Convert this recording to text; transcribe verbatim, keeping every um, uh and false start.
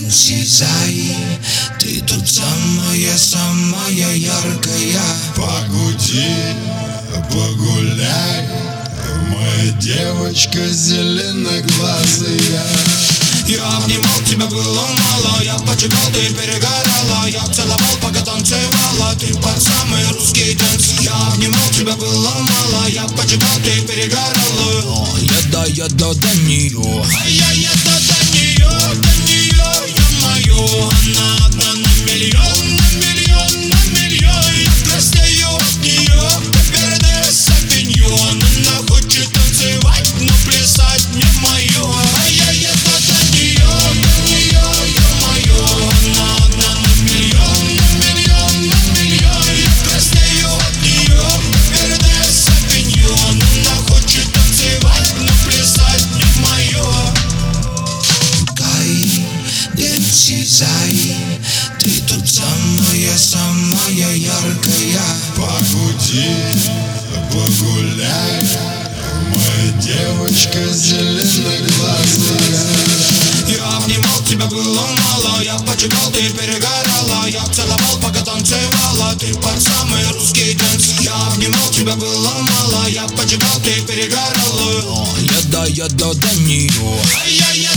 Сизай, ты тут самая-самая яркая. Погуди, погуляй, моя девочка зеленоглазая. Я обнимал тебя, было мало, я поджигал, ты перегорала. Я целовал, пока танцевала, ты под самый русский дэнс. Я обнимал тебя, было мало, я поджигал, ты перегорала. Я еду до нее, а я еду до нее, до нее, ё-моё. Она одна на миллион, на миллион, на миллион. Я краснею от нее, как Берне Савиньон. Она хочет танцевать, но плясать не мое. А я еду до нее, до нее, ё-моё. Она одна на миллион, на миллион, на миллион. Я краснею от нее, как Берне Савиньон. Она хочет танцевать, но плясать не мое. Кай, Сизай, ты тут самая-самая яркая. Погуди, погуляй, моя девочка зеленоглазая. Я обнимал тебя, было мало, я поджигал, ты перегорала. Я целовал, пока танцевала, ты под самый русский дэнс. Я обнимал тебя, было мало, я поджигал, ты перегорала. Я еду до нее, а я